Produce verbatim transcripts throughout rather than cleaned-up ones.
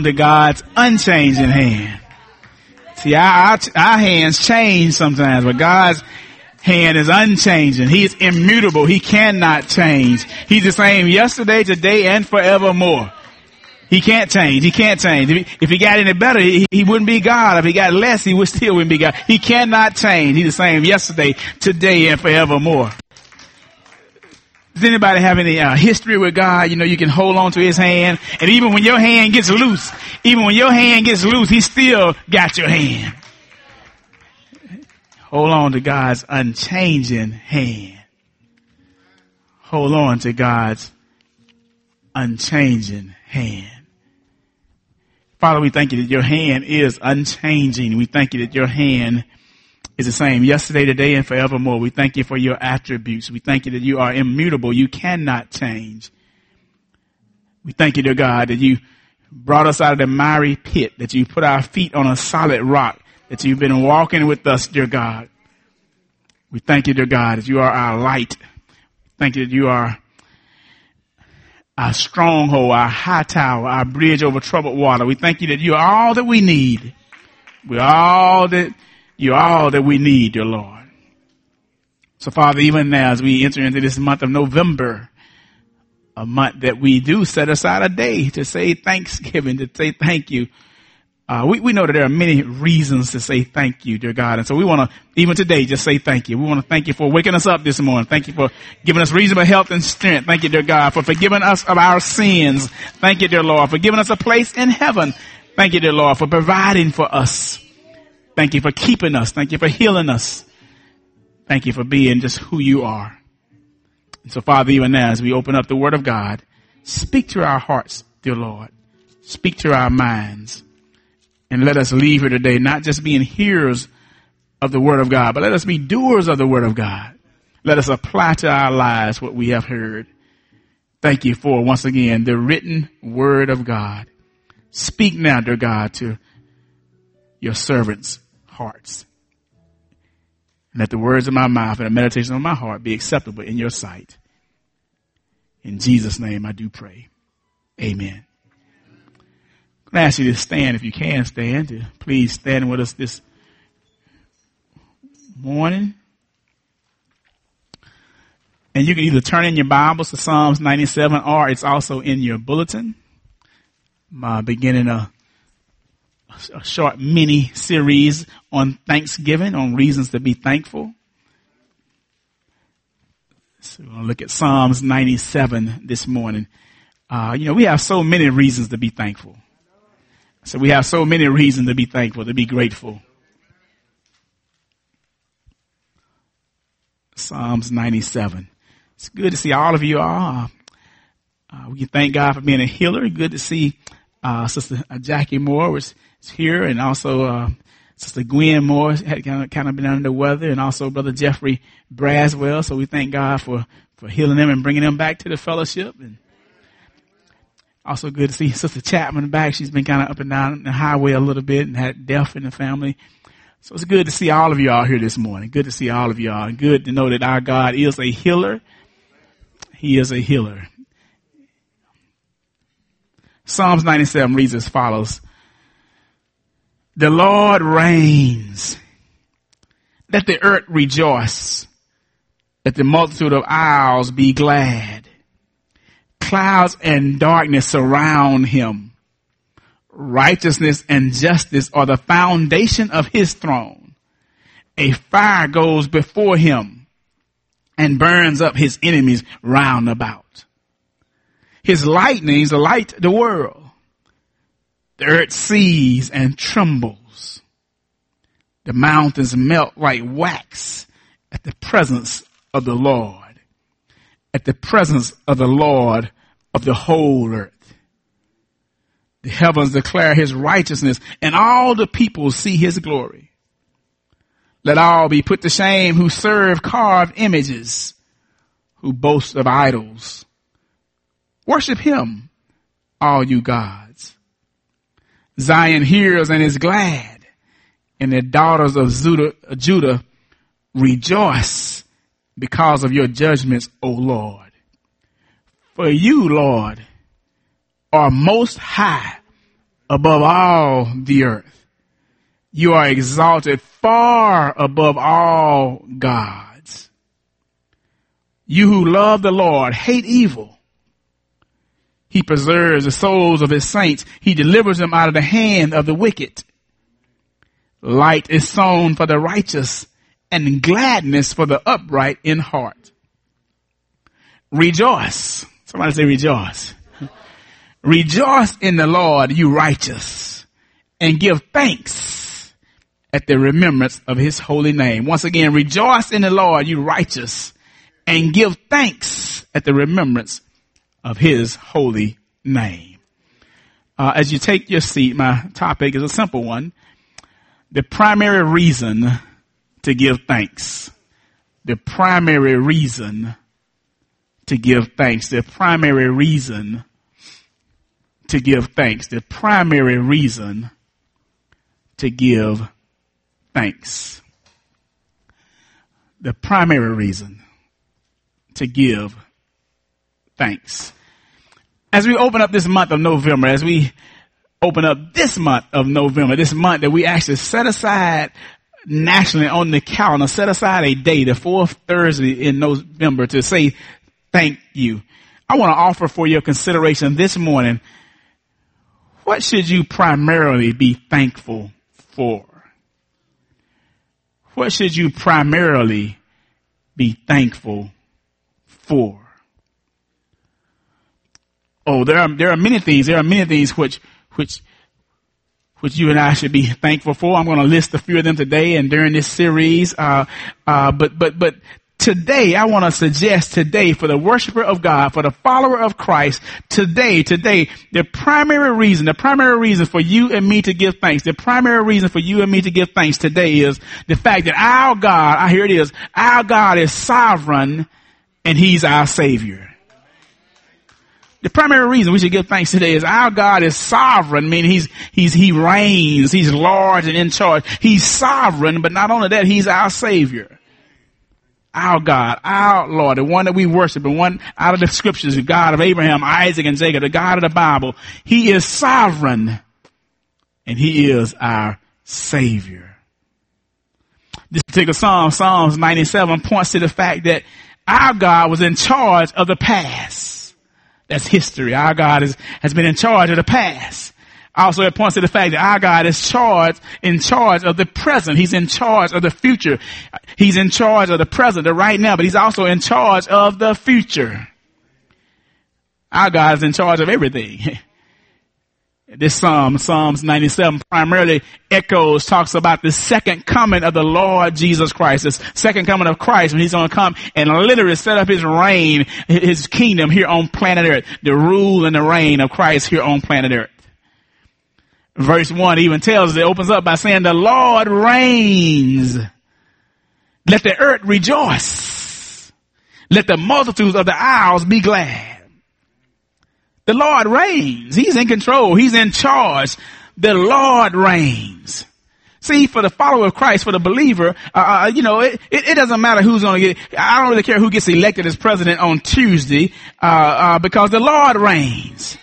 on to God's unchanging hand. See, our, our, our hands change sometimes, but God's hand is unchanging. He is immutable. He cannot change. He's the same yesterday, today, and forevermore. He can't change. He can't change. If he, if he got any better, he, he wouldn't be God. If he got less, he would still wouldn't be God. He cannot change. He's the same yesterday, today, and forevermore. Does anybody have any uh, history with God? You know, you can hold on to his hand. And even when your hand gets loose, even when your hand gets loose, he still got your hand. Hold on to God's unchanging hand. Hold on to God's unchanging hand. Father, we thank you that your hand is unchanging. We thank you that your hand is the same yesterday, today, and forevermore. We thank you for your attributes. We thank you that you are immutable. You cannot change. We thank you, dear God, that you brought us out of the miry pit, that you put our feet on a solid rock, that you've been walking with us, dear God. We thank you, dear God, that you are our light. Thank you that you are our stronghold, our high tower, our bridge over troubled water. We thank you that you are all that we need. We're all that You're all that we need, dear Lord. So, Father, even now as we enter into this month of November, a month that we do set aside a day to say thanksgiving, to say thank you. Uh, we, we know that there are many reasons to say thank you, dear God. And so we want to, even today, just say thank you. We want to thank you for waking us up this morning. Thank you for giving us reasonable health and strength. Thank you, dear God, for forgiving us of our sins. Thank you, dear Lord, for giving us a place in heaven. Thank you, dear Lord, for providing for us. Thank you for keeping us. Thank you for healing us. Thank you for being just who you are. And so, Father, even now, as we open up the Word of God, speak to our hearts, dear Lord. Speak to our minds. And let us leave here today not just being hearers of the Word of God, but let us be doers of the Word of God. Let us apply to our lives what we have heard. Thank you for, once again, the written Word of God. Speak now, dear God, to your servants' hearts. And let the words of my mouth and the meditation of my heart be acceptable in your sight. In Jesus' name I do pray. Amen. I'm going to ask you to stand, if you can stand, to please stand with us this morning. And you can either turn in your Bibles to Psalms ninety-seven, or it's also in your bulletin. I'm beginning a a short mini series on Thanksgiving, on reasons to be thankful. So we're going to look at Psalms ninety-seven this morning. Uh, you know, we have so many reasons to be thankful. So we have so many reasons to be thankful, to be grateful. Psalms ninety-seven. It's good to see all of you all. Uh, we can thank God for being a healer. Good to see uh, Sister Jackie Moore was here, and also uh, Sister Gwen Moore had kind of, kind of been under the weather, and also Brother Jeffrey Braswell. So we thank God for, for healing them and bringing them back to the fellowship. And also good to see Sister Chapman back. She's been kind of up and down the highway a little bit and had death in the family. So it's good to see all of you all here this morning. Good to see all of you all. And good to know that our God is a healer. He is a healer. Psalms ninety-seven reads as follows. The Lord reigns. Let the earth rejoice. Let the multitude of isles be glad. Clouds and darkness surround him. Righteousness and justice are the foundation of his throne. A fire goes before him and burns up his enemies round about. His lightnings light the world. The earth sees and trembles. The mountains melt like wax at the presence of the Lord. At the presence of the Lord of the whole earth. The heavens declare his righteousness, and all the people see his glory. Let all be put to shame who serve carved images, who boast of idols. Worship him, all you gods. Zion hears and is glad, and the daughters of Judah, Judah rejoice because of your judgments, O Lord. For you, Lord, are most high above all the earth. You are exalted far above all gods. You who love the Lord hate evil. He preserves the souls of his saints. He delivers them out of the hand of the wicked. Light is sown for the righteous and gladness for the upright in heart. Rejoice. Somebody say rejoice. Rejoice in the Lord, you righteous, and give thanks at the remembrance of his holy name. Once again, rejoice in the Lord, you righteous, and give thanks at the remembrance of his holy name. Uh, as you take your seat, my topic is a simple one. The primary reason to give thanks. The primary reason to give thanks. The primary reason to give thanks. The primary reason to give thanks. The primary reason to give thanks. As we open up this month of November, as we open up this month of November, this month that we actually set aside nationally on the calendar, set aside a day, the fourth Thursday in November, to say thank you. I want to offer for your consideration this morning, what should you primarily be thankful for? What should you primarily be thankful for? Oh, there are, there are many things, there are many things which, which, which you and I should be thankful for. I'm going to list a few of them today and during this series. Uh, uh, but, but, but today, I want to suggest today for the worshiper of God, for the follower of Christ, today, today, the primary reason, the primary reason for you and me to give thanks, the primary reason for you and me to give thanks today is the fact that our God, I hear it is, our God is sovereign and he's our Savior. The primary reason we should give thanks today is our God is sovereign, meaning he's, he's, he reigns, he's large and in charge. He's sovereign, but not only that, he's our Savior. Our God, our Lord, the one that we worship, the one out of the scriptures, the God of Abraham, Isaac, and Jacob, the God of the Bible. He is sovereign and he is our Savior. This particular psalm, Psalms ninety-seven, points to the fact that our God was in charge of the past. That's history. Our God is, has been in charge of the past. Also, it points to the fact that our God is charged, in charge of the present. He's in charge of the future. He's in charge of the present, the right now, but he's also in charge of the future. Our God is in charge of everything. This psalm, Psalms ninety-seven, primarily echoes, talks about the second coming of the Lord Jesus Christ. This second coming of Christ, when he's going to come and literally set up his reign, his kingdom here on planet Earth. The rule and the reign of Christ here on planet Earth. Verse one even tells us, it opens up by saying, the Lord reigns. Let the earth rejoice. Let the multitudes of the isles be glad. The Lord reigns. He's in control. He's in charge. The Lord reigns. See, for the follower of Christ, for the believer, uh, you know, it, it, it doesn't matter who's going to get, I don't really care who gets elected as president on Tuesday, uh, uh, because the Lord reigns.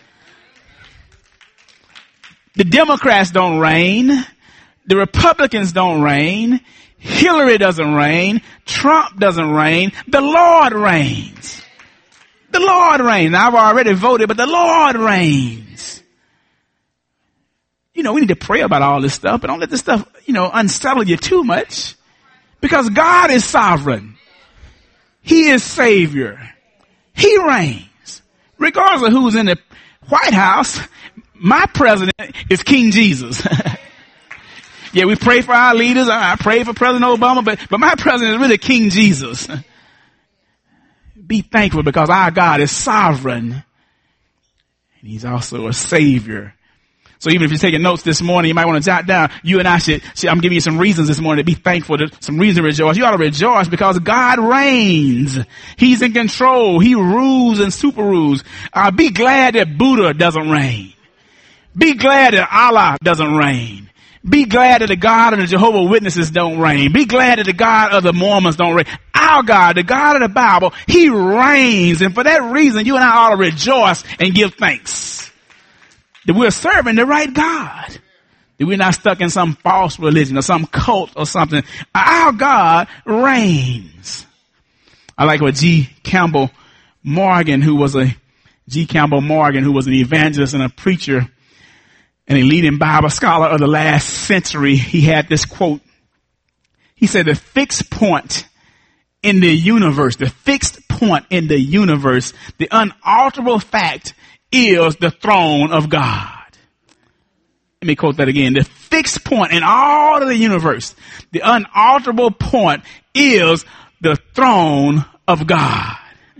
The Democrats don't reign. The Republicans don't reign. Hillary doesn't reign. Trump doesn't reign. The Lord reigns. The Lord reigns. Now, I've already voted, but the Lord reigns. You know, we need to pray about all this stuff, but don't let this stuff, you know, unsettle you too much. Because God is sovereign. He is Savior. He reigns. Regardless of who's in the White House, my president is King Jesus. Yeah, we pray for our leaders. I pray for President Obama, but, but my president is really King Jesus. Be thankful because our God is sovereign and he's also a Savior. So even if you're taking notes this morning, you might want to jot down, you and I should, should I'm giving you some reasons this morning to be thankful, to, some reasons to rejoice. You ought to rejoice because God reigns. He's in control. He rules and super rules. Uh, be glad that Buddha doesn't reign. Be glad that Allah doesn't reign. Be glad that the God of the Jehovah's Witnesses don't reign. Be glad that the God of the Mormons don't reign. Our God, the God of the Bible, he reigns. And for that reason, you and I ought to rejoice and give thanks. that we're serving the right God. That we're not stuck in some false religion or some cult or something. Our God reigns. I like what G. Campbell Morgan, who was a G. Campbell Morgan, who was an evangelist and a preacher and a leading Bible scholar of the last century. He had this quote. He said, the fixed point in the universe, the fixed point in the universe, the unalterable fact is the throne of God. Let me quote that again. The fixed point in all of the universe, the unalterable point is the throne of God.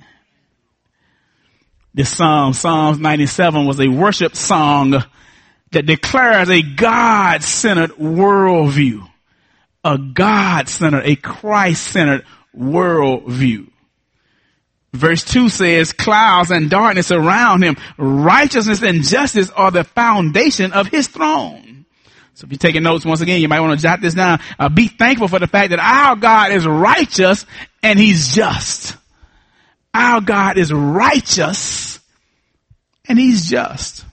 This psalm, Psalms ninety-seven, was a worship song that declares a God-centered worldview, a God-centered, a Christ-centered worldview. Verse two says, clouds and darkness around him, righteousness and justice are the foundation of his throne. So if you're taking notes, once again, you might want to jot this down. Uh, be thankful for the fact that our God is righteous and he's just. Our God is righteous and he's just.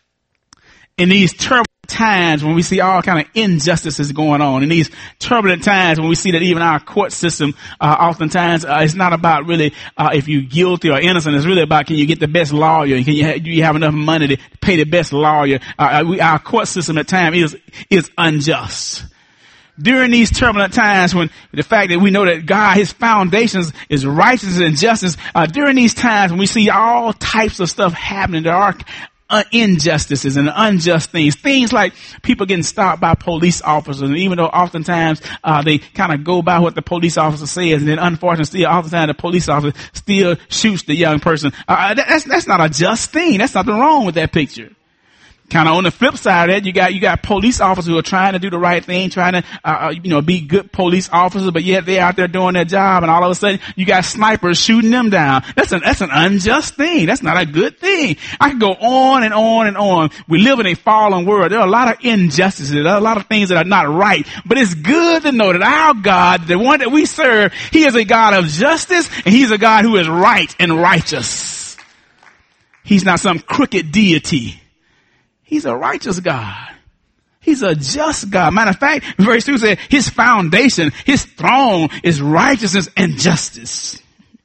In these turbulent times when we see all kind of injustices going on, in these turbulent times when we see that even our court system, uh, oftentimes, uh, it's not about really, uh, if you're guilty or innocent. It's really about, can you get the best lawyer? Can you, ha- do you have enough money to pay the best lawyer? Uh, we, our court system at times is, is unjust. During these turbulent times, when the fact that we know that God, his foundations is righteousness and justice, uh, during these times when we see all types of stuff happening, there are Uh, injustices and unjust things. Things like people getting stopped by police officers, and even though oftentimes uh, they kind of go by what the police officer says, and then unfortunately, still, oftentimes the police officer still shoots the young person. Uh, that, that's that's not a just thing. That's nothing wrong with that picture. Kind of on the flip side of that, you got you got police officers who are trying to do the right thing, trying to uh, you know be good police officers, but yet they're out there doing their job, and all of a sudden you got snipers shooting them down. That's an that's an unjust thing. That's not a good thing. I could go on and on and on. We live in a fallen world. There are a lot of injustices. There are a lot of things that are not right. But it's good to know that our God, the one that we serve, he is a God of justice, and he's a God who is right and righteous. He's not some crooked deity. He's a righteous God. He's a just God. Matter of fact, verse two says his foundation, his throne is righteousness and justice.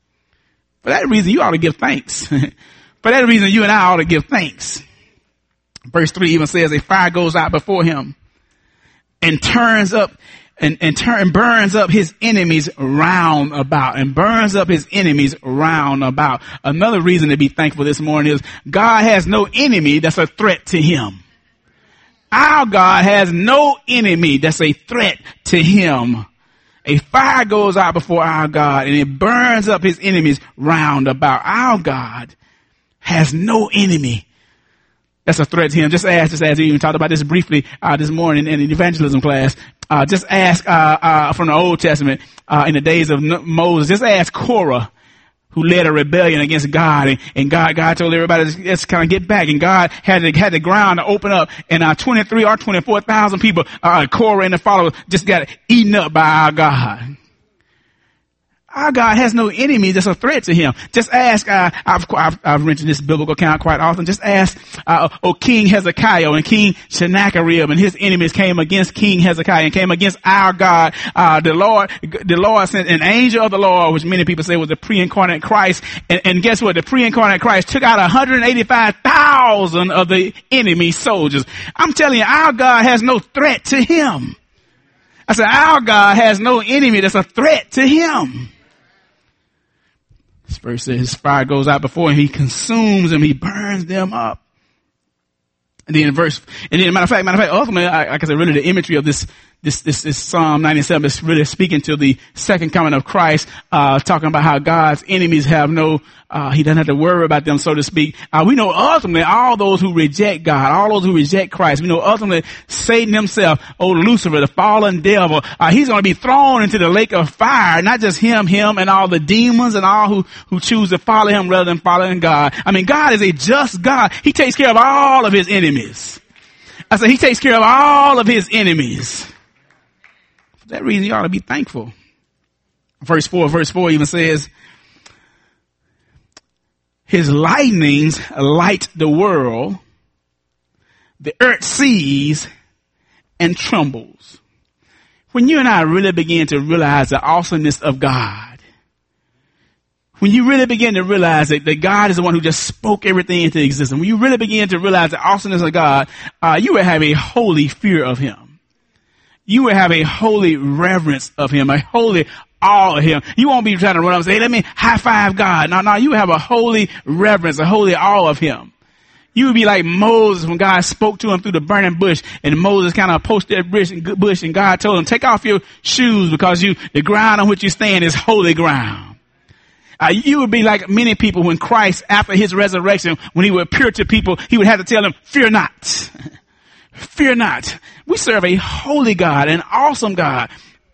For that reason, you ought to give thanks. For that reason, you and I ought to give thanks. Verse three even says a fire goes out before him and turns up and, and turn, burns up his enemies round about and burns up his enemies round about. Another reason to be thankful this morning is God has no enemy that's a threat to him. Our God has no enemy that's a threat to him. A fire goes out before our God and it burns up his enemies round about. Our God has no enemy that's a threat to him. Just ask, just as we even talked about this briefly uh, this morning in the evangelism class. Uh, just ask uh, uh, from the Old Testament uh, in the days of Moses. Just ask Korah, who led a rebellion against God, and, and God, God told everybody to just kind of get back, and God had the, had the ground to open up, and uh, twenty-three or twenty-four thousand people, uh, Korah and the followers, just got eaten up by our God. Our God has no enemy that's a threat to him. Just ask, uh, I've, I've, I've mentioned this biblical account quite often. Just ask, uh, oh, King Hezekiah and King Sennacherib and his enemies came against King Hezekiah and came against our God. Uh, the Lord, the Lord sent an angel of the Lord, which many people say was the pre-incarnate Christ. And, and guess what? The pre-incarnate Christ took out one hundred eighty-five thousand of the enemy soldiers. I'm telling you, our God has no threat to him. I said, our God has no enemy that's a threat to him. This verse says his fire goes out before him. He consumes them. He burns them up. And then in verse, and then matter of fact, matter of fact, ultimately, I, like I said, really the imagery of this, this, this, this Psalm ninety-seven is really speaking to the second coming of Christ, uh, talking about how God's enemies have no, uh, he doesn't have to worry about them, so to speak. Uh, we know ultimately all those who reject God, all those who reject Christ, we know ultimately Satan himself, old Lucifer, the fallen devil, uh, he's going to be thrown into the lake of fire. Not just him, him and all the demons and all who, who choose to follow him rather than following God. I mean, God is a just God. He takes care of all of his enemies. I said he takes care of all of his enemies. For that reason, you ought to be thankful. Verse four, verse four even says, his lightnings light the world. the earth sees and trembles. When you and I really begin to realize the awesomeness of God, when you really begin to realize that, that God is the one who just spoke everything into existence, when you really begin to realize the awesomeness of God, uh, you will have a holy fear of him. You will have a holy reverence of him, a holy awe of him. You won't be trying to run up and say, hey, let me high five God. No, no, you will have a holy reverence, a holy awe of him. You would be like Moses when God spoke to him through the burning bush, and Moses kind of approached that bush and, bush and God told him, take off your shoes because you, the ground on which you stand is holy ground. Uh, you would be like many people when Christ, after his resurrection, when he would appear to people, he would have to tell them, fear not. Fear not. We serve a holy God, an awesome God.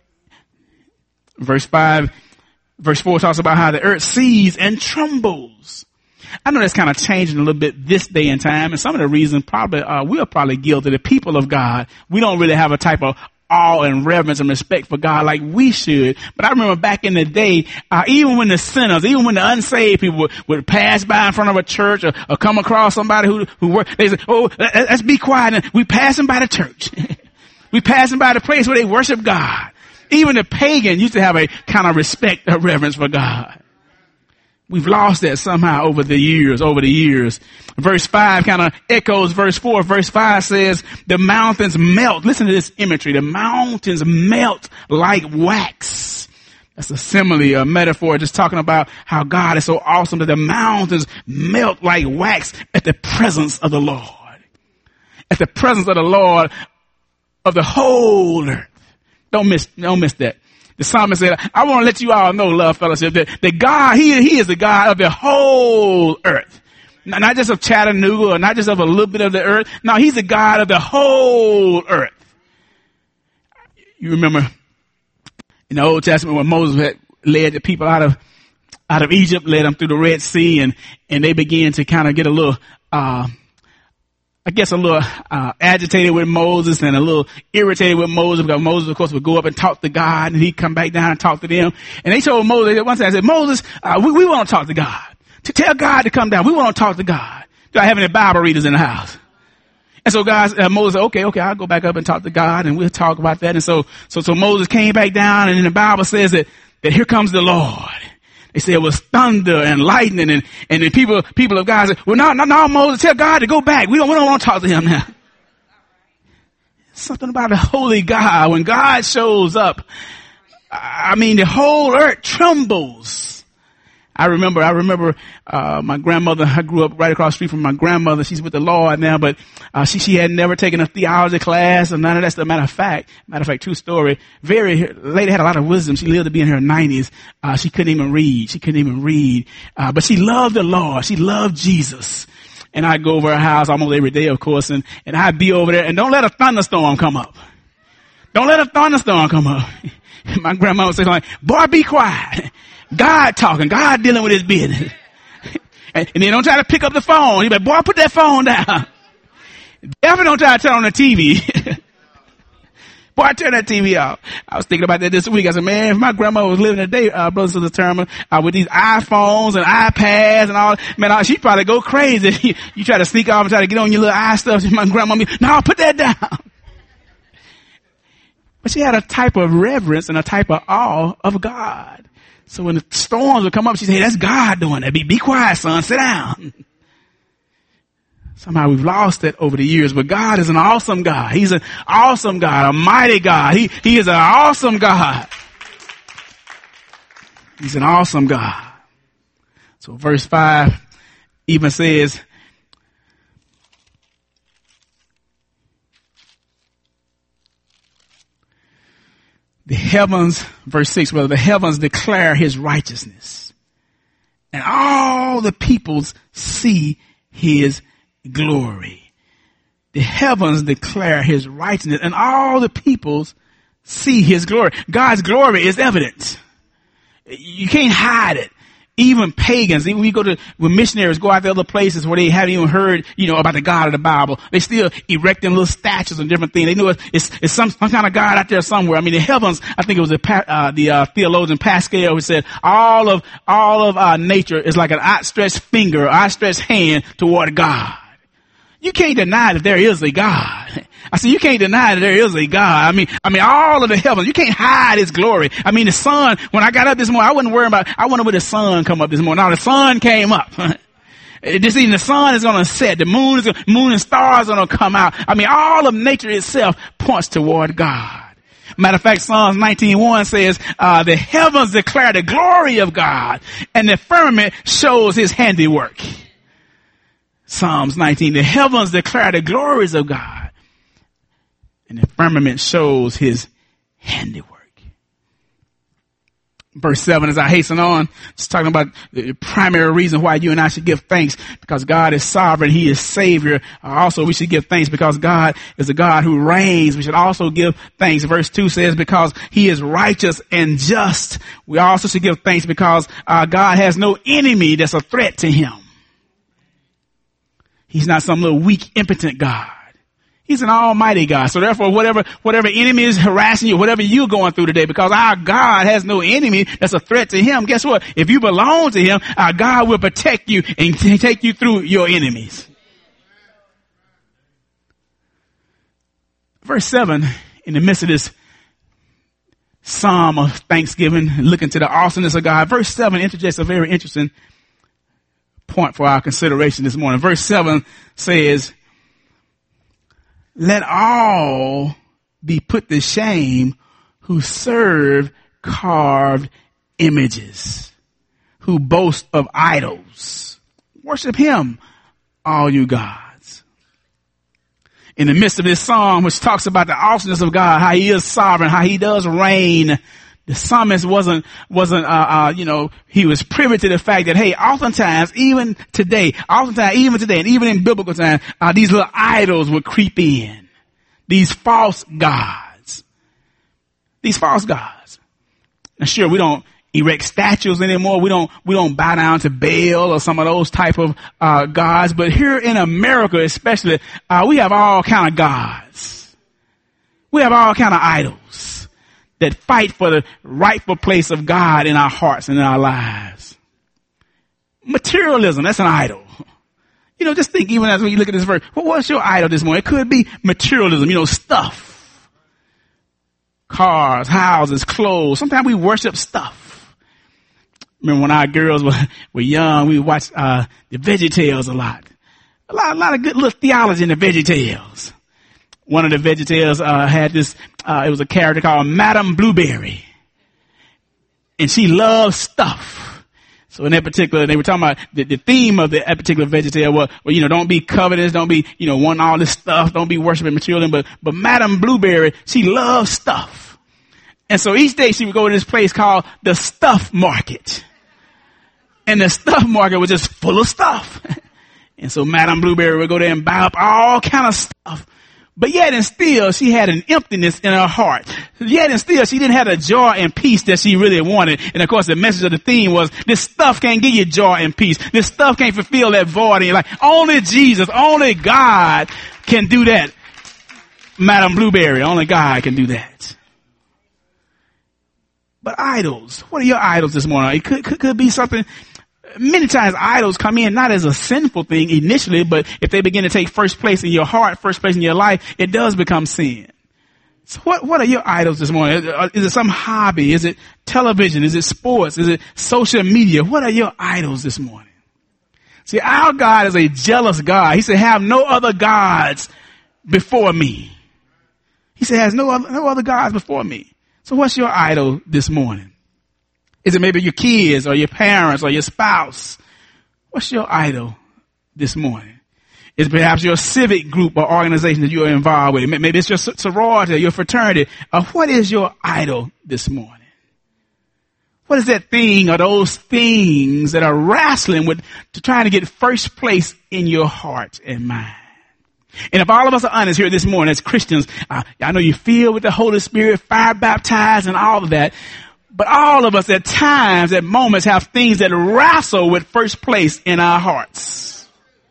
Verse five, verse four talks about how the earth sees and trembles. I know that's kind of changing a little bit this day and time, and some of the reasons probably uh, we're probably guilty. The people of God, we don't really have a type of awe and reverence and respect for God like we should. But I remember back in the day, uh, even when the sinners, even when the unsaved people would, would pass by in front of a church or, or come across somebody who who worked, they say, "Oh, let's be quiet." And we passing by the church, we passing by the place where they worship God. Even the pagan used to have a kind of respect or reverence for God. We've lost that somehow over the years, over the years. Verse five kind of echoes verse four. Verse five says, the mountains melt. Listen to this imagery. The mountains melt like wax. That's a simile, a metaphor, just talking about how God is so awesome that the mountains melt like wax at the presence of the Lord. At the presence of the Lord of the whole earth. Don't miss, don't miss that. The psalmist said, I want to let you all know, love fellowship, that, that God, he, he is the God of the whole earth. Not, not just of Chattanooga or not just of a little bit of the earth. No, he's the God of the whole earth. You remember in the Old Testament when Moses had led the people out of, out of Egypt, led them through the Red Sea, and, and they began to kind of get a little, uh, I guess a little uh, agitated with Moses and a little irritated with Moses because Moses, of course, would go up and talk to God, and he'd come back down and talk to them. And they told Moses, one time, I said, Moses, uh, we, we want to talk to God. To tell God to come down. We want to talk to God. Do I have any Bible readers in the house? And so God, uh, Moses said, okay, okay, I'll go back up and talk to God, and we'll talk about that. And so, so, so Moses came back down, and then the Bible says that, that here comes the Lord. They said it was thunder and lightning, and, and the people, people of God said, well, no, no, no, Moses, tell God to go back. We don't, we don't want to talk to him now. Something about the holy God. When God shows up, I mean, the whole earth trembles. I remember, I remember, uh, my grandmother, I grew up right across the street from my grandmother. She's with the Lord now, but, uh, she, she had never taken a theology class or none of that stuff. Matter of fact, matter of fact, true story. Very, lady had a lot of wisdom. She lived to be in her nineties. Uh, she couldn't even read. She couldn't even read. Uh, but she loved the Lord. She loved Jesus. And I'd go over her house almost every day, of course, and, and I'd be over there, and don't let a thunderstorm come up. Don't let a thunderstorm come up. My grandma would say something like, boy, be quiet. God talking, God dealing with his business. And, and then don't try to pick up the phone. He'd be like, boy, put that phone down. Definitely don't try to turn on the T V. Boy, turn that T V off. I was thinking about that this week. I said, man, if my grandma was living today, uh, brothers and sisters, uh, with these iPhones and iPads and all, man, uh, she'd probably go crazy. You try to sneak off and try to get on your little eye stuff. My grandma, no, put that down. But she had a type of reverence and a type of awe of God. So when the storms would come up, she'd say, hey, that's God doing that. Be, be quiet, son. Sit down. Somehow we've lost that over the years, but God is an awesome God. He's an awesome God, a mighty God. He, he is an awesome God. He's an awesome God. So verse five even says, the heavens, verse six, rather, the heavens declare his righteousness, and all the peoples see his glory. The heavens declare his righteousness, and all the peoples see his glory. God's glory is evident. You can't hide it. Even pagans, even we go to, when missionaries go out to other places where they haven't even heard, you know, about the God of the Bible, they still erect them little statues and different things. They know it's, it's, it's some, some kind of God out there somewhere. I mean, the heavens, I think it was the, uh, the, uh, theologian Pascal who said all of, all of, uh, nature is like an outstretched finger, outstretched hand toward God. You can't deny that there is a God. I said, you can't deny that there is a God. I mean, I mean, all of the heavens, you can't hide his glory. I mean, the sun, when I got up this morning, I wasn't worried about, I wondered when the sun come up this morning. Now the sun came up. This evening, the sun is going to set. The moon is going moon and stars are going to come out. I mean, all of nature itself points toward God. Matter of fact, Psalms nineteen one says, uh, the heavens declare the glory of God, and the firmament shows his handiwork. Psalms nineteen, the heavens declare the glories of God, and the firmament shows his handiwork. Verse seven, as I hasten on, it's talking about the primary reason why you and I should give thanks, because God is sovereign. He is Savior. Also, we should give thanks because God is a God who reigns. We should also give thanks. Verse two says, because he is righteous and just. We also should give thanks because uh, God has no enemy that's a threat to him. He's not some little weak, impotent God. He's an almighty God. So therefore, whatever, whatever enemy is harassing you, whatever you're going through today, because our God has no enemy that's a threat to him. Guess what? If you belong to him, our God will protect you and t- take you through your enemies. Verse seven, in the midst of this psalm of thanksgiving, looking to the awesomeness of God, verse seven interjects a very interesting point for our consideration this morning. Verse seven says, let all be put to shame who serve carved images, who boast of idols. Worship him, all you gods. In the midst of this psalm, which talks about the awesomeness of God, how he is sovereign, how he does reign, the psalmist wasn't, wasn't, uh, uh, you know, he was privy to the fact that, hey, oftentimes, even today, oftentimes, even today, and even in biblical times, uh, these little idols would creep in. These false gods. These false gods. Now, sure, we don't erect statues anymore. We don't, we don't bow down to Baal or some of those type of, uh, gods. But here in America, especially, uh, we have all kind of gods. We have all kind of idols that fight for the rightful place of God in our hearts and in our lives. Materialism, that's an idol. You know, just think, even as when you look at this verse, what was your idol this morning? It could be materialism, you know, stuff. Cars, houses, clothes. Sometimes we worship stuff. Remember when our girls were, were young, we watched, uh, the VeggieTales a lot. A lot, a lot of good little theology in the VeggieTales. One of the VeggieTales, uh, had this, uh, it was a character called Madame Blueberry. And she loved stuff. So in that particular, they were talking about the, the theme of the, that particular VeggieTale was, well, you know, don't be covetous, don't be, you know, wanting all this stuff, don't be worshiping materialism, but, but Madame Blueberry, she loved stuff. And so each day she would go to this place called the Stuff Market. And the Stuff Market was just full of stuff. And so Madame Blueberry would go there and buy up all kind of stuff. But yet and still, she had an emptiness in her heart. Yet and still, she didn't have the joy and peace that she really wanted. And of course, the message of the theme was, this stuff can't give you joy and peace. This stuff can't fulfill that void in your life. Only Jesus, only God can do that. Madame Blueberry, only God can do that. But idols, what are your idols this morning? It could, could, could be something. Many times idols come in not as a sinful thing initially, but if they begin to take first place in your heart, first place in your life, it does become sin. So what, what are your idols this morning? Is it some hobby? Is it television? Is it sports? Is it social media? What are your idols this morning? See, our God is a jealous God. He said, have no other gods before me. He said, has no other, no other gods before me. So what's your idol this morning? Is it maybe your kids or your parents or your spouse? What's your idol this morning? Is it perhaps your civic group or organization that you are involved with? Maybe it's your sorority or your fraternity. Or what is your idol this morning? What is that thing or those things that are wrestling with to trying to get first place in your heart and mind? And if all of us are honest here this morning as Christians, uh, I know you feel with the Holy Spirit, fire baptized and all of that. But all of us at times, at moments, have things that wrestle with first place in our hearts.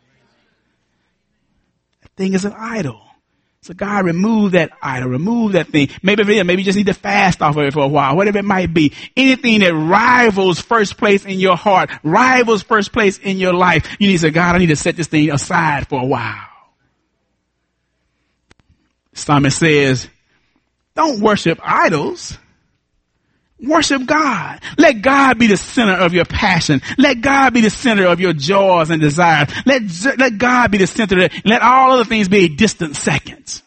That thing is an idol. So God, remove that idol, remove that thing. Maybe, maybe you just need to fast off of it for a while, whatever it might be. Anything that rivals first place in your heart, rivals first place in your life, you need to say, God, I need to set this thing aside for a while. psalmist says, don't worship idols. Worship God. Let God be the center of your passion. Let God be the center of your joys and desires. Let, let God be the center. Of, let all other things be a distant second.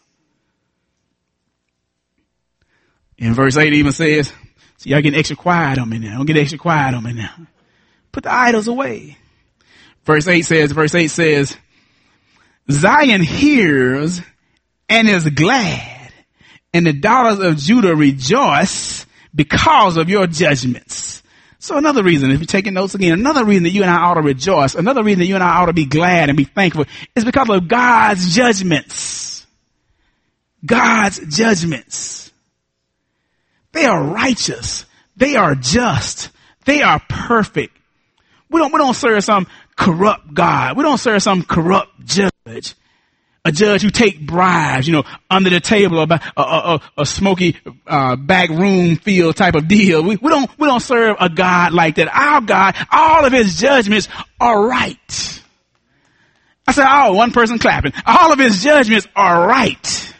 In verse eight it even says, see, y'all getting extra quiet on me now. Don't get extra quiet on me now. Put the idols away. Verse eight says, verse eight says, Zion hears and is glad, and the daughters of Judah rejoice because of your judgments. So another reason, if you're taking notes again, another reason that you and I ought to rejoice, another reason that you and I ought to be glad and be thankful is because of God's judgments. God's judgments. They are righteous. They are just. They are perfect. We don't, we don't serve some corrupt God. We don't serve some corrupt judge. A judge who take bribes, you know, under the table or a, a, a, a smoky uh, back room field type of deal. We, we don't we don't serve a God like that. Our God, all of his judgments are right. I said, oh, one person clapping. All of his judgments are right.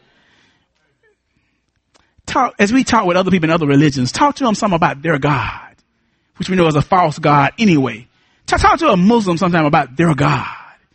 Talk, as we talk with other people in other religions, talk to them something about their God, which we know is a false God anyway. Talk, talk to a Muslim sometime about their God.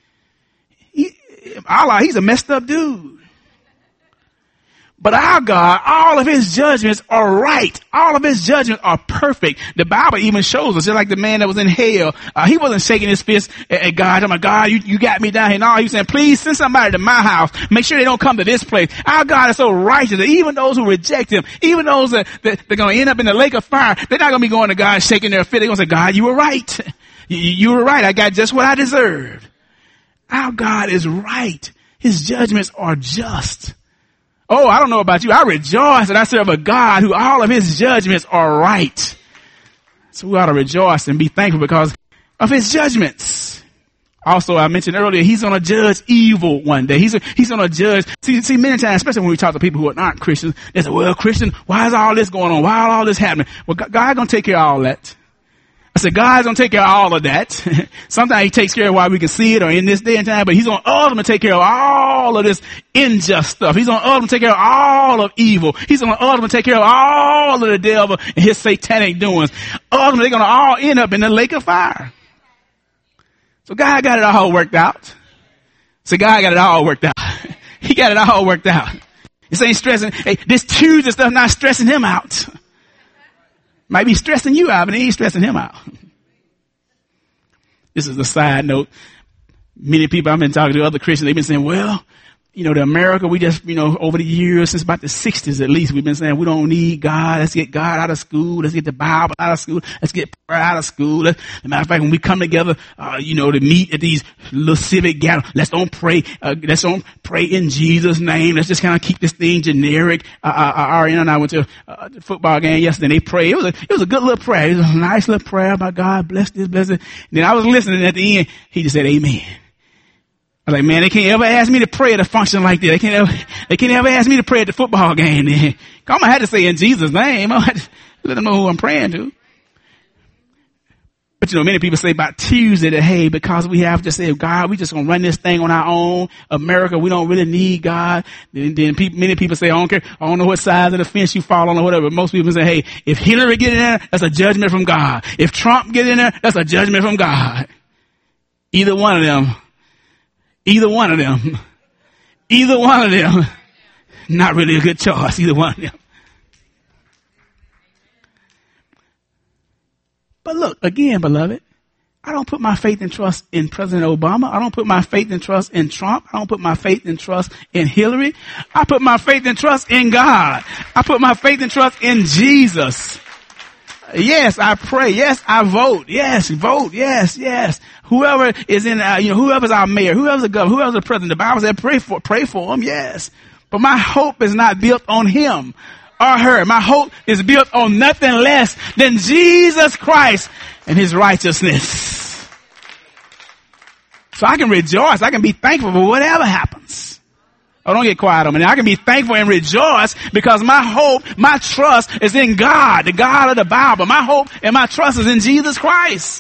Allah, he's a messed up dude. But our God, all of his judgments are right. All of his judgments are perfect. The Bible even shows us, just like the man that was in hell, uh, he wasn't shaking his fist at, at God. I'm like, God, you, you got me down here. No, he was saying, please send somebody to my house. Make sure they don't come to this place. Our God is so righteous that even those who reject him, even those that, that they're going to end up in the lake of fire, they're not going to be going to God shaking their fist. They're going to say, God, you were right. You, you were right. I got just what I deserved. Our God is right. His judgments are just. Oh, I don't know about you. I rejoice that I serve a God who all of his judgments are right. So we ought to rejoice and be thankful because of his judgments. Also, I mentioned earlier, he's going to judge evil one day. He's, a, he's going to judge. See, see, many times, especially when we talk to people who are not Christians, they say, well, Christian, why is all this going on? Why is all this happening? Well, God, God going to take care of all that. I said, God's going to take care of all of that. Sometimes he takes care of why we can see it or in this day and time, but he's going to ultimately take care of all of this unjust stuff. He's going to ultimately take care of all of evil. He's going to ultimately take care of all of the devil and his satanic doings. Ultimately, they're going to all end up in the lake of fire. So God got it all worked out. So God got it all worked out. He got it all worked out. This ain't stressing. Hey, this Tuesday stuff not stressing him out. Might be stressing you out, but it ain't stressing him out. This is a side note. Many people I've been talking to, other Christians, they've been saying, well, you know, the America, we just, you know, over the years, since about the sixties at least, we've been saying we don't need God. Let's get God out of school. Let's get the Bible out of school. Let's get prayer out of school. Let's, as a matter of fact, when we come together, uh, you know, to meet at these little civic gatherings, let's don't pray, uh, let's don't pray in Jesus' name. Let's just kind of keep this thing generic. Uh, uh, Ariana and I went to a football game yesterday and they prayed. It was a, it was a good little prayer. It was a nice little prayer about God bless this, bless it. And then I was listening at the end. He just said, amen. I was like, man, they can't ever ask me to pray at a function like that. They can't ever, they can't ever ask me to pray at the football game. Then I'm gonna have to say in Jesus' name. I had to let them know who I'm praying to. But you know, many people say about Tuesday that, hey, because we have to say, God, we just gonna run this thing on our own. America, we don't really need God. Then, then people, many people say, I don't care. I don't know what side of the fence you fall on or whatever. But most people say, hey, if Hillary get in there, that's a judgment from God. If Trump get in there, that's a judgment from God. Either one of them. Either one of them, either one of them, not really a good choice, either one of them. But look, again, beloved, I don't put my faith and trust in President Obama. I don't put my faith and trust in Trump. I don't put my faith and trust in Hillary. I put my faith and trust in God. I put my faith and trust in Jesus. Yes, I pray. Yes, I vote. Yes, vote. Yes, yes. Whoever is in, uh, you know, whoever's our mayor, whoever's the governor, whoever's the president, the Bible said pray for, pray for him. Yes. But my hope is not built on him or her. My hope is built on nothing less than Jesus Christ and his righteousness. So I can rejoice. I can be thankful for whatever happens. Oh, don't get quiet on me. I can be thankful and rejoice because my hope, my trust is in God, the God of the Bible. My hope and my trust is in Jesus Christ.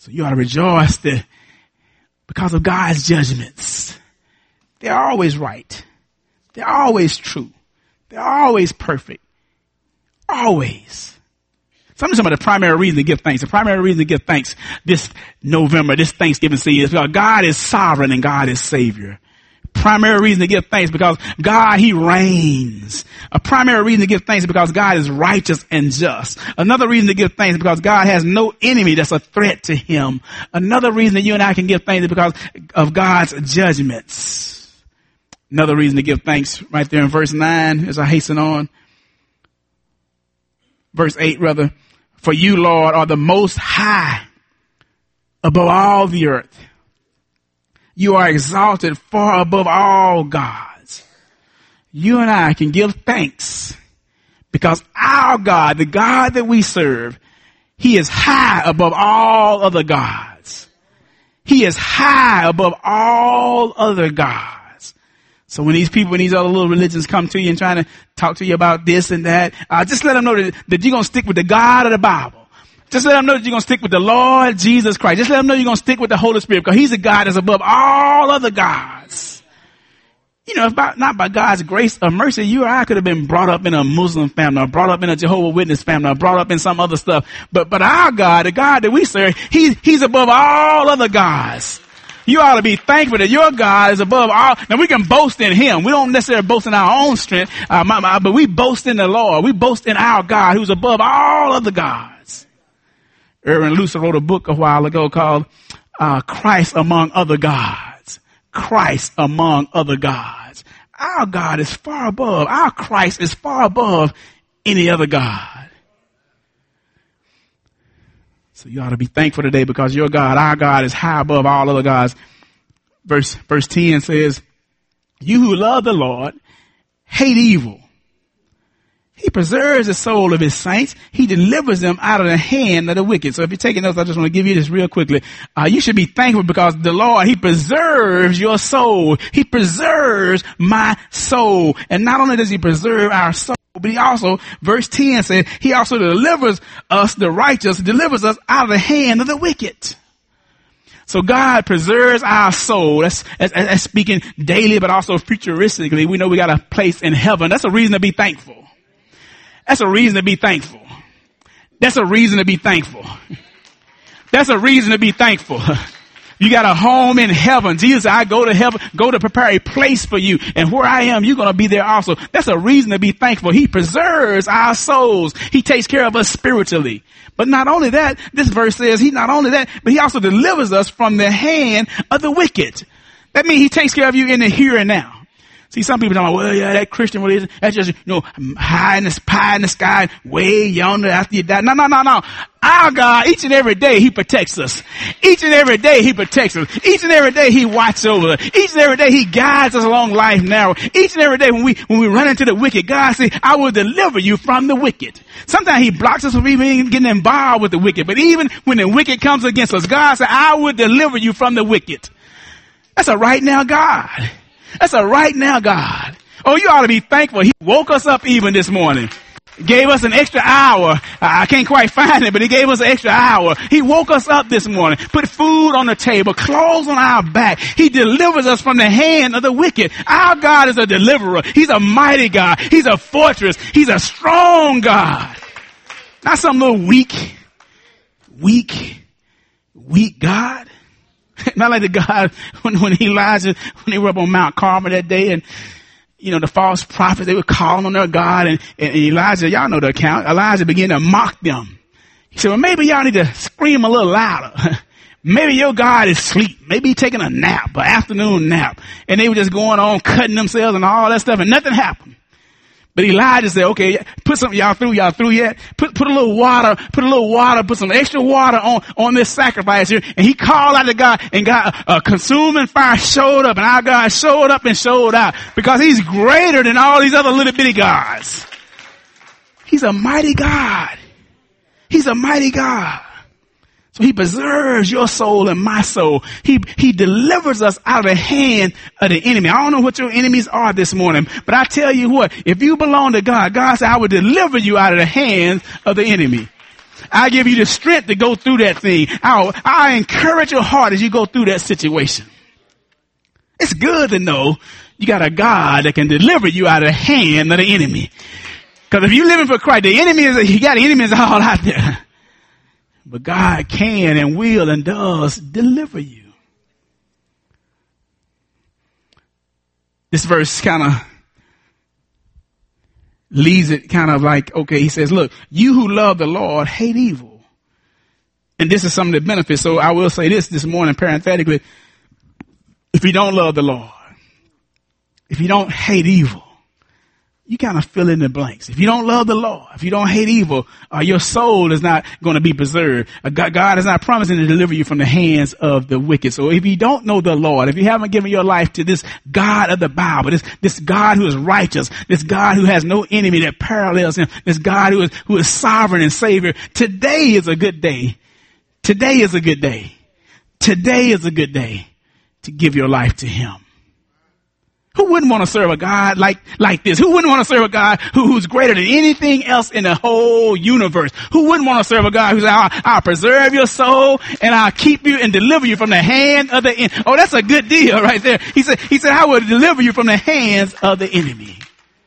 So you ought to rejoice that because of God's judgments, they're always right. They're always true. They're always perfect. Always. So I'm just talking about the primary reason to give thanks. The primary reason to give thanks this November, this Thanksgiving season is because God is sovereign and God is Savior. Primary reason to give thanks because God, He reigns. A primary reason to give thanks is because God is righteous and just. Another reason to give thanks is because God has no enemy that's a threat to Him. Another reason that you and I can give thanks is because of God's judgments. Another reason to give thanks right there in verse nine as I hasten on. Verse eight, rather. For you, Lord, are the most high above all the earth. You are exalted far above all gods. You and I can give thanks because our God, the God that we serve, He is high above all other gods. He is high above all other gods. So when these people in these other little religions come to you and trying to talk to you about this and that, uh, just let them know that, that you're going to stick with the God of the Bible. Just let them know that you're going to stick with the Lord Jesus Christ. Just let them know you're going to stick with the Holy Spirit because He's a God that's above all other gods. You know, if by, not by God's grace or mercy, you or I could have been brought up in a Muslim family or brought up in a Jehovah's Witness family or brought up in some other stuff. But, but our God, the God that we serve, he, He's above all other gods. You ought to be thankful that your God is above all. Now we can boast in Him. We don't necessarily boast in our own strength, uh, my, my, but we boast in the Lord. We boast in our God who's above all other gods. Erwin Lutzer wrote a book a while ago called uh, Christ Among Other Gods. Christ Among Other Gods. Our God is far above. Our Christ is far above any other God. So you ought to be thankful today because your God, our God, is high above all other gods. Verse, verse ten says, you who love the Lord hate evil. He preserves the soul of His saints. He delivers them out of the hand of the wicked. So if you're taking notes, I just want to give you this real quickly. Uh, you should be thankful because the Lord, He preserves your soul. He preserves my soul. And not only does He preserve our soul, but He also, verse ten says, He also delivers us, the righteous, delivers us out of the hand of the wicked. So God preserves our soul. That's, that's, that's speaking daily, but also futuristically. We know we got a place in heaven. That's a reason to be thankful. That's a reason to be thankful. That's a reason to be thankful. That's a reason to be thankful. You got a home in heaven. Jesus said, I go to heaven, go to prepare a place for you. And where I am, you're going to be there also. That's a reason to be thankful. He preserves our souls. He takes care of us spiritually. But not only that, this verse says he not only that, but He also delivers us from the hand of the wicked. That means He takes care of you in the here and now. See, some people talking about, well, yeah, that Christian religion, that's just, you know, high in the, pie in the sky, way yonder after you die. No, no, no, no. Our God, each and every day, He protects us. Each and every day, He protects us. Each and every day, He watches over us. Each and every day, He guides us along life narrow. Each and every day, when we, when we run into the wicked, God says, I will deliver you from the wicked. Sometimes He blocks us from even getting involved with the wicked. But even when the wicked comes against us, God says, I will deliver you from the wicked. That's a right now God. That's a right now God. Oh, you ought to be thankful. He woke us up even this morning. Gave us an extra hour. I can't quite find it, but He gave us an extra hour. He woke us up this morning, put food on the table, clothes on our back. He delivers us from the hand of the wicked. Our God is a deliverer. He's a mighty God. He's a fortress. He's a strong God. Not some little weak, weak, weak God. Not like the God when, when Elijah, when they were up on Mount Carmel that day and, you know, the false prophets, they were calling on their God and, and Elijah, y'all know the account. Elijah began to mock them. He said, well, maybe y'all need to scream a little louder. Maybe your God is asleep. Maybe he's taking a nap, an afternoon nap. And they were just going on cutting themselves and all that stuff and nothing happened. But Elijah said, okay, put some, y'all through, y'all through yet? Put, put a little water, put a little water, put some extra water on, on this sacrifice here. And he called out to God and God, a consuming fire showed up and our God showed up and showed out because He's greater than all these other little bitty gods. He's a mighty God. He's a mighty God. So He preserves your soul and my soul. He, he delivers us out of the hand of the enemy. I don't know what your enemies are this morning, but I tell you what, if you belong to God, God said, I will deliver you out of the hands of the enemy. I give you the strength to go through that thing. I'll, I encourage your heart as you go through that situation. It's good to know you got a God that can deliver you out of the hand of the enemy. Because if you're living for Christ, the enemy is, you got enemies all out there. But God can and will and does deliver you. This verse kind of leaves it kind of like, okay, he says, look, you who love the Lord hate evil. And this is some of the benefits. So I will say this this morning, parenthetically, if you don't love the Lord, if you don't hate evil, you kind of fill in the blanks. If you don't love the Lord, if you don't hate evil, uh, your soul is not going to be preserved. Uh, God, God is not promising to deliver you from the hands of the wicked. So if you don't know the Lord, if you haven't given your life to this God of the Bible, this, this God who is righteous, this God who has no enemy that parallels him, this God who is, who is sovereign and savior, today is a good day. Today is a good day. Today is a good day to give your life to him. Who wouldn't want to serve a God like, like this? Who wouldn't want to serve a God who, who's greater than anything else in the whole universe? Who wouldn't want to serve a God who's, I'll, I'll preserve your soul and I'll keep you and deliver you from the hand of the enemy. Oh, that's a good deal right there. He said, he said, I will deliver you from the hands of the enemy.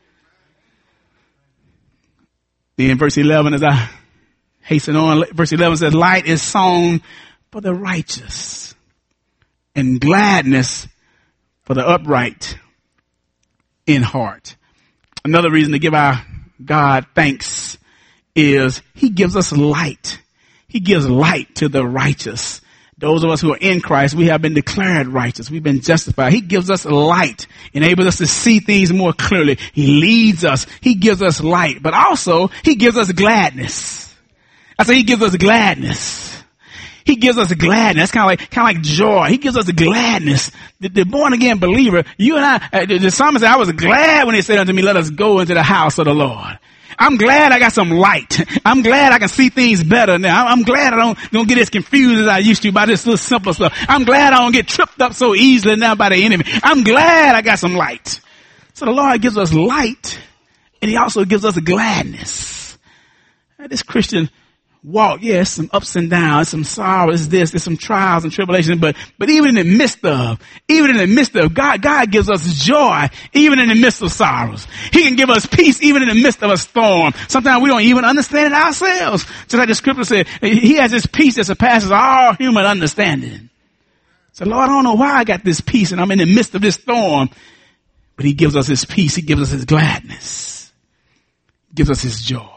Then verse eleven, as I hasten on, verse eleven says, light is sown for the righteous and gladness for the upright in heart. Another reason to give our God thanks is he gives us light. He gives light to the righteous. Those of us who are in Christ, we have been declared righteous. We've been justified. He gives us light, enables us to see things more clearly. He leads us. He gives us light, but also he gives us gladness. I say he gives us gladness. He gives us gladness. That's kind of like, kind of like joy. He gives us gladness. The, the born again believer, you and I, uh, the, the psalmist said, I was glad when he said unto me, let us go into the house of the Lord. I'm glad I got some light. I'm glad I can see things better now. I'm, I'm glad I don't, don't get as confused as I used to by this little simple stuff. I'm glad I don't get tripped up so easily now by the enemy. I'm glad I got some light. So the Lord gives us light and he also gives us gladness. Now, this Christian walk, yes, some ups and downs, some sorrows, this, there's some trials and tribulations, but, but even in the midst of, even in the midst of, God, God gives us joy, even in the midst of sorrows. He can give us peace, even in the midst of a storm. Sometimes we don't even understand it ourselves. Just like the scripture said, he has this peace that surpasses all human understanding. So Lord, I don't know why I got this peace and I'm in the midst of this storm, but he gives us his peace. He gives us his gladness. He gives us his joy.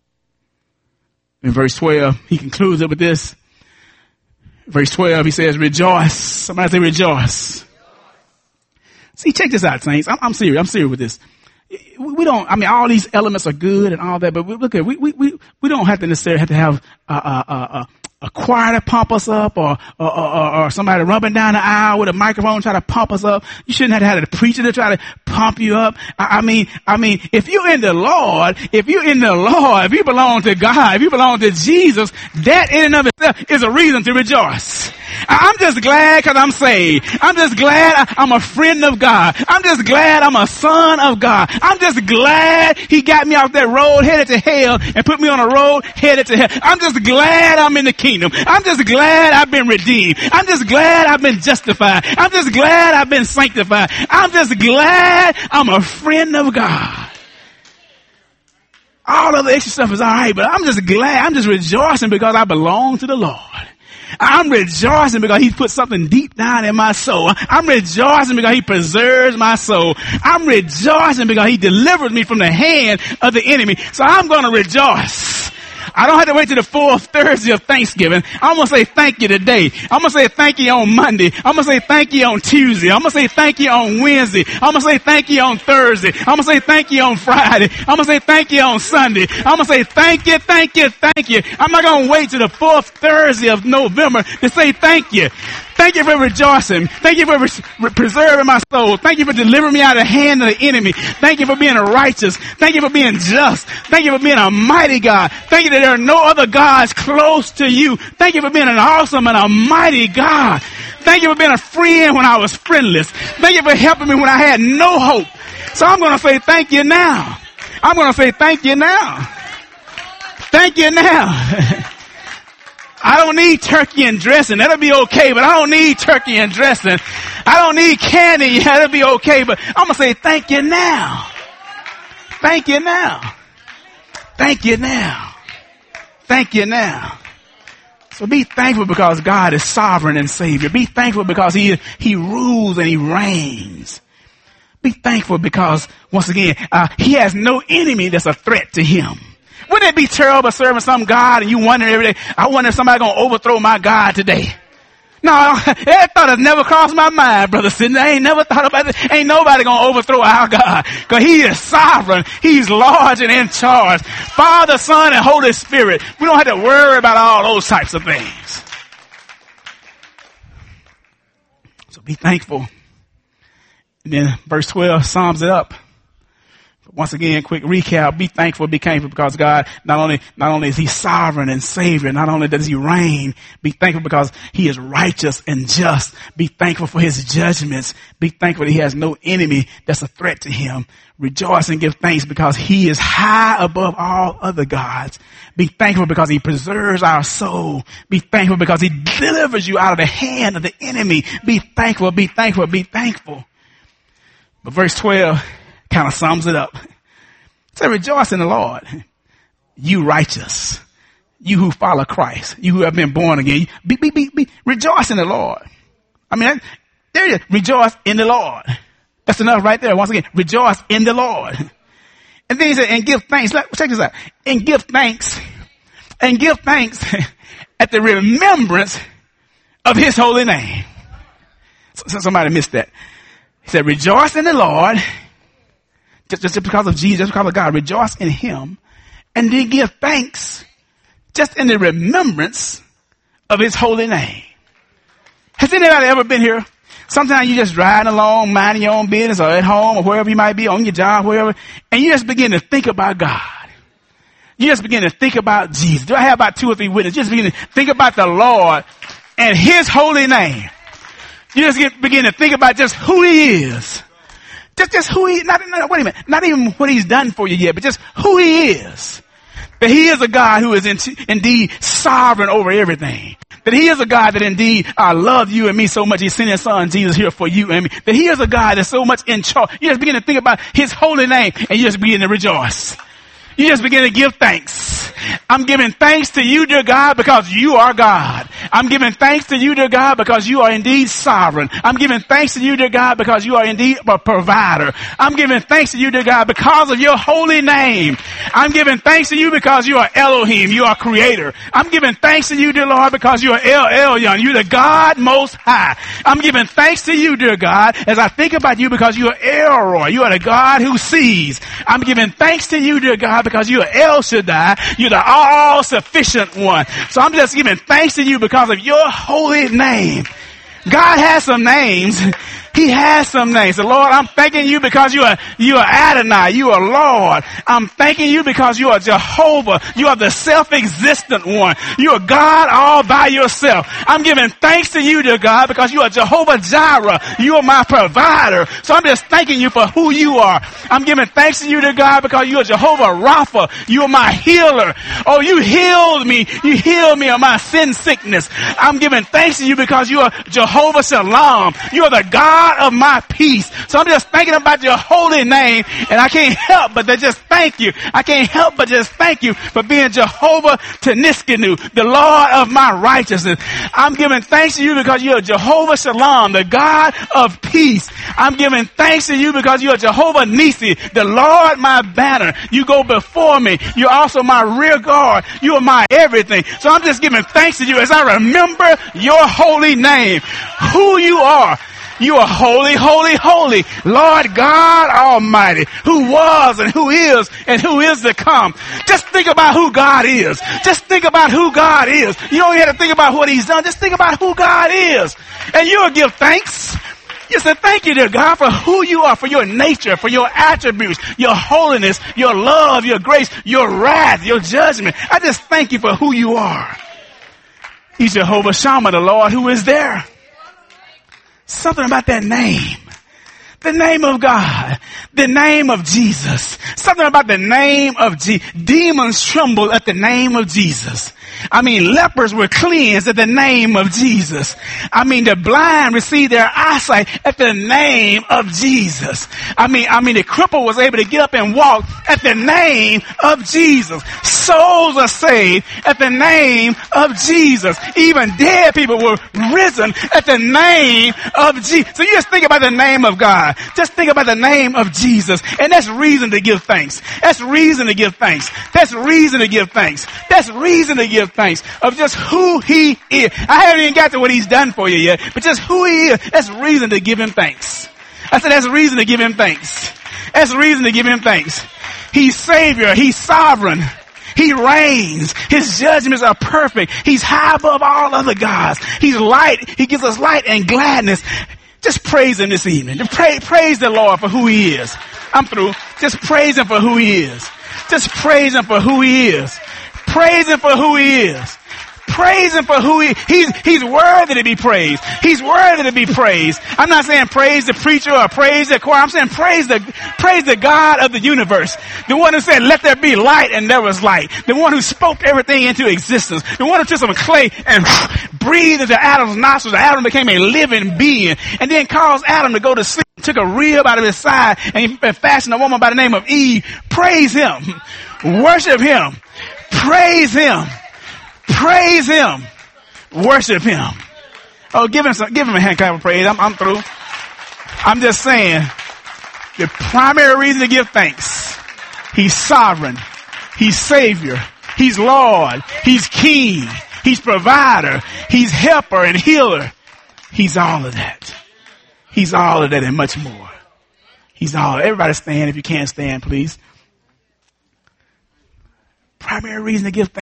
In verse twelve, he concludes it with this. Verse twelve, he says, rejoice. Somebody say rejoice. See, check this out, saints. I'm, I'm serious. I'm serious with this. We don't, I mean, all these elements are good and all that, but we, look at, we, we, we, we don't have to necessarily have to have a, a, a, a choir to pump us up or, or, or, or somebody rubbing down the aisle with a microphone try to pump us up. You shouldn't have to have a preacher to try to pump you up. I, I mean, I mean, if you're in the Lord, if you're in the Lord, if you belong to God, if you belong to Jesus, that in and of itself is a reason to rejoice. I'm just glad because I'm saved. I'm just glad I, I'm a friend of God. I'm just glad I'm a son of God. I'm just glad he got me off that road headed to hell and put me on a road headed to hell. I'm just glad I'm in the kingdom. I'm just glad I've been redeemed. I'm just glad I've been justified. I'm just glad I've been sanctified. I'm just glad I'm a friend of God. All of the extra stuff is all right, but I'm just glad. I'm just rejoicing because I belong to the Lord. I'm rejoicing because he put something deep down in my soul. I'm rejoicing because he preserves my soul. I'm rejoicing because he delivers me from the hand of the enemy. So I'm going to rejoice. I don't have to wait till the fourth Thursday of Thanksgiving. I'm going to say thank you today. I'm going to say thank you on Monday. I'm going to say thank you on Tuesday. I'm going to say thank you on Wednesday. I'm going to say thank you on Thursday. I'm going to say thank you on Friday. I'm going to say thank you on Sunday. I'm going to say thank you, thank you, thank you. I'm not going to wait till the fourth Thursday of November to say thank you. Thank you for rejoicing. Thank you for re- preserving my soul. Thank you for delivering me out of the hand of the enemy. Thank you for being righteous. Thank you for being just. Thank you for being a mighty God. Thank you that there are no other gods close to you. Thank you for being an awesome and a mighty God. Thank you for being a friend when I was friendless. Thank you for helping me when I had no hope. So I'm going to say thank you now. I'm going to say thank you now. Thank you now. I don't need turkey and dressing. That'll be okay, but I don't need turkey and dressing. I don't need candy. Yeah, that'll be okay, but I'm going to say thank you now. Thank you now. Thank you now. Thank you now. So be thankful because God is sovereign and Savior. Be thankful because He, He rules and He reigns. Be thankful because, once again, uh, He has no enemy that's a threat to Him. Wouldn't it be terrible serving some God and you wondering every day, I wonder if somebody's going to overthrow my God today? No, that thought has never crossed my mind, Brother Sidney. I ain't never thought about it. Ain't nobody going to overthrow our God because He is sovereign. He's large and in charge. Father, Son, and Holy Spirit. We don't have to worry about all those types of things. So be thankful. And then verse twelve sums it up. Once again, quick recap. Be thankful, be thankful because God, not only, not only is He sovereign and Savior, not only does He reign, be thankful because He is righteous and just. Be thankful for His judgments. Be thankful that He has no enemy that's a threat to Him. Rejoice and give thanks because He is high above all other gods. Be thankful because He preserves our soul. Be thankful because He delivers you out of the hand of the enemy. Be thankful, be thankful, be thankful. But verse twelve kind of sums it up. Say, rejoice in the Lord, you righteous, you who follow Christ, you who have been born again. Be, be, be, be, rejoice in the Lord. I mean, there you rejoice in the Lord. That's enough right there. Once again, rejoice in the Lord. And then he said, and give thanks. Check this out. And give thanks. And give thanks at the remembrance of His holy name. So, somebody missed that. He said, rejoice in the Lord. Just, just because of Jesus, just because of God, rejoice in Him, and then give thanks just in the remembrance of His holy name. Has anybody ever been here? Sometimes you just riding along, minding your own business, or at home, or wherever you might be, on your job, wherever, and you just begin to think about God. You just begin to think about Jesus. Do I have about two or three witnesses? Just begin to think about the Lord and His holy name. You just get, begin to think about just who He is. Just, just who he, not, not, wait a minute, not even what He's done for you yet, but just who He is. That He is a God who is in, indeed sovereign over everything. That He is a God that indeed uh, loved you and me so much He sent His Son Jesus here for you and me. That He is a God that's so much in charge. You just begin to think about His holy name and you just begin to rejoice. You just begin to give thanks. I'm giving thanks to you, dear God, because you are God. I'm giving thanks to you, dear God, because you are indeed sovereign. I'm giving thanks to you, dear God, because you are indeed a provider. I'm giving thanks to you, dear God, because of your holy name. I'm giving thanks to you because you are Elohim. You are creator. I'm giving thanks to you, dear Lord, because you are El Elyon. You're the God most high. I'm giving thanks to you, dear God, as I think about you because you are Elroy. You are the God who sees. I'm giving thanks to you, dear God, because you are El Shaddai. You're the all-sufficient one. So I'm just giving thanks to you because of your holy name. God has some names. He has some names. So Lord, I'm thanking you because you are, you are Adonai. You are Lord. I'm thanking you because you are Jehovah. You are the self-existent one. You are God all by yourself. I'm giving thanks to you, dear God, because you are Jehovah Jireh. You are my provider. So I'm just thanking you for who you are. I'm giving thanks to you, dear God, because you are Jehovah Rapha. You are my healer. Oh, you healed me. You healed me of my sin sickness. I'm giving thanks to you because you are Jehovah Shalom. You are the God of my peace. So I'm just thinking about your holy name, and I can't help but to just thank you. I can't help but just thank you for being Jehovah Teniskanu, the Lord of my righteousness. I'm giving thanks to you because you are Jehovah Shalom, the God of peace. I'm giving thanks to you because you are Jehovah Nisi, the Lord my banner. You go before me. You're also my rear guard. You are my everything. So I'm just giving thanks to you as I remember your holy name, who you are. You are holy, holy, holy, Lord God Almighty, who was and who is and who is to come. Just think about who God is. Just think about who God is. You don't have to think about what He's done. Just think about who God is. And you'll give thanks. You say, thank you, dear God, for who you are, for your nature, for your attributes, your holiness, your love, your grace, your wrath, your judgment. I just thank you for who you are. He's Jehovah Shammah, the Lord who is there. Something about that name. The name of God. The name of Jesus. Something about the name of Jesus. Demons trembled at the name of Jesus. I mean, lepers were cleansed at the name of Jesus. I mean, the blind received their eyesight at the name of Jesus. I mean, I mean, the cripple was able to get up and walk at the name of Jesus. Souls are saved at the name of Jesus. Even dead people were risen at the name of Jesus. So you just think about the name of God. Just think about the name of Jesus. And that's reason to give thanks. That's reason to give thanks. That's reason to give thanks. That's reason to give thanks of just who he is. I haven't even got to what he's done for you yet, but just who he is. That's reason to give him thanks. I said that's reason to give him thanks. That's reason to give him thanks. He's Savior. He's sovereign. He reigns. His judgments are perfect. He's high above all other gods. He's light. He gives us light and gladness. Just praise him this evening. Pray, praise the Lord for who he is. I'm through. Just praise him for who he is. Just praise him for who he is. Praise him for who he is. Praise him for who he is. He's, he's worthy to be praised. He's worthy to be praised. I'm not saying praise the preacher or praise the choir. I'm saying praise the, praise the God of the universe. The one who said, let there be light, and there was light. The one who spoke everything into existence. The one who took some clay and breathed into Adam's nostrils. Adam became a living being and then caused Adam to go to sleep. Took a rib out of his side and he fashioned a woman by the name of Eve. Praise him. Worship him. Praise him. Praise him. Worship him. Oh, give him some, give him a hand clap of praise. I'm, I'm through. I'm just saying the primary reason to give thanks. He's sovereign. He's Savior. He's Lord. He's King. He's provider. He's helper and healer. He's all of that. He's all of that and much more. He's all. Everybody stand if you can't stand, please. Primary reason to give thanks.